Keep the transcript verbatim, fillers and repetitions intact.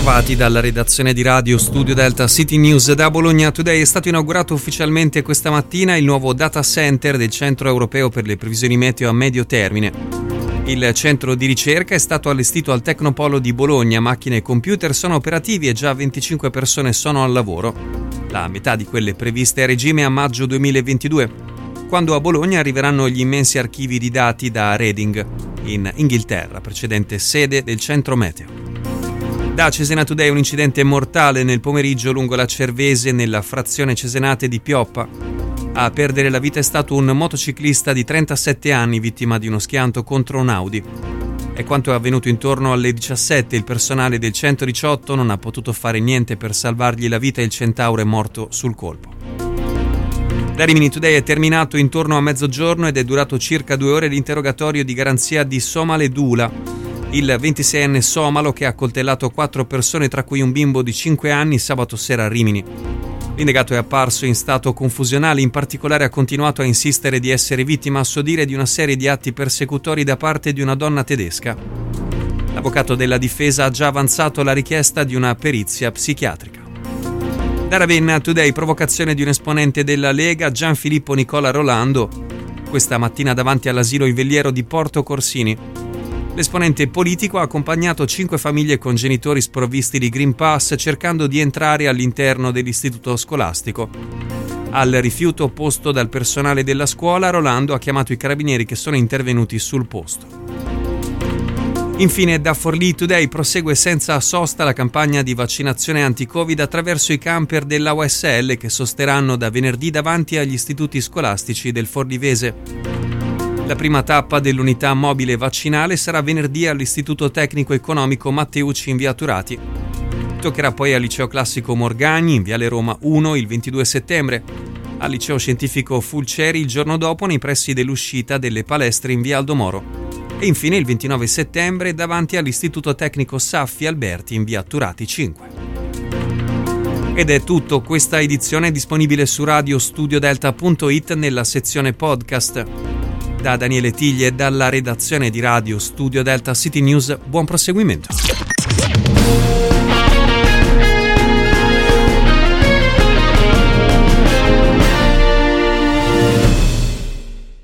bentrovati dalla redazione di Radio Studio Delta City News da Bologna Today. È stato inaugurato ufficialmente questa mattina il nuovo data center del Centro Europeo per le Previsioni Meteo a medio termine. Il centro di ricerca è stato allestito al Tecnopolo di Bologna, macchine e computer sono operativi e già venticinque persone sono al lavoro, la metà di quelle previste a regime a maggio duemilaventidue, quando a Bologna arriveranno gli immensi archivi di dati da Reading, in Inghilterra, precedente sede del centro meteo. Da Cesena Today un incidente mortale nel pomeriggio lungo la Cervese nella frazione Cesenate di Pioppa. A perdere la vita è stato un motociclista di trentasette anni vittima di uno schianto contro un Audi. È quanto è avvenuto intorno alle diciassette. Il personale del centodiciotto non ha potuto fare niente per salvargli la vita e il centauro è morto sul colpo. Da Rimini Today è terminato intorno a mezzogiorno ed è durato circa due ore l'interrogatorio di garanzia di Somale Dula, il ventiseienne somalo che ha accoltellato quattro persone, tra cui un bimbo di cinque anni, sabato sera a Rimini. L'indagato è apparso in stato confusionale, in particolare ha continuato a insistere di essere vittima a suo dire di una serie di atti persecutori da parte di una donna tedesca. L'avvocato della difesa ha già avanzato la richiesta di una perizia psichiatrica. Da Ravenna Today, provocazione di un esponente della Lega, Gianfilippo Nicola Rolando, questa mattina davanti all'asilo Ivelliero di Porto Corsini. L'esponente politico ha accompagnato cinque famiglie con genitori sprovvisti di Green Pass cercando di entrare all'interno dell'istituto scolastico. Al rifiuto opposto dal personale della scuola, Rolando ha chiamato i carabinieri che sono intervenuti sul posto. Infine, da Forlì Today prosegue senza sosta la campagna di vaccinazione anti-Covid attraverso i camper della U S L che sosterranno da venerdì davanti agli istituti scolastici del Forlivese. La prima tappa dell'unità mobile vaccinale sarà venerdì all'Istituto Tecnico Economico Matteucci in via Turati. Toccherà poi al Liceo Classico Morgagni in viale Roma uno il ventidue settembre, al Liceo Scientifico Fulceri il giorno dopo nei pressi dell'uscita delle palestre in via Aldo Moro e infine il ventinove settembre davanti all'Istituto Tecnico Saffi Alberti in via Turati cinque. Ed è tutto, questa edizione è disponibile su radio studio delta punto it nella sezione podcast. Da Daniele Tiglie e dalla redazione di Radio Studio Delta City News, buon proseguimento.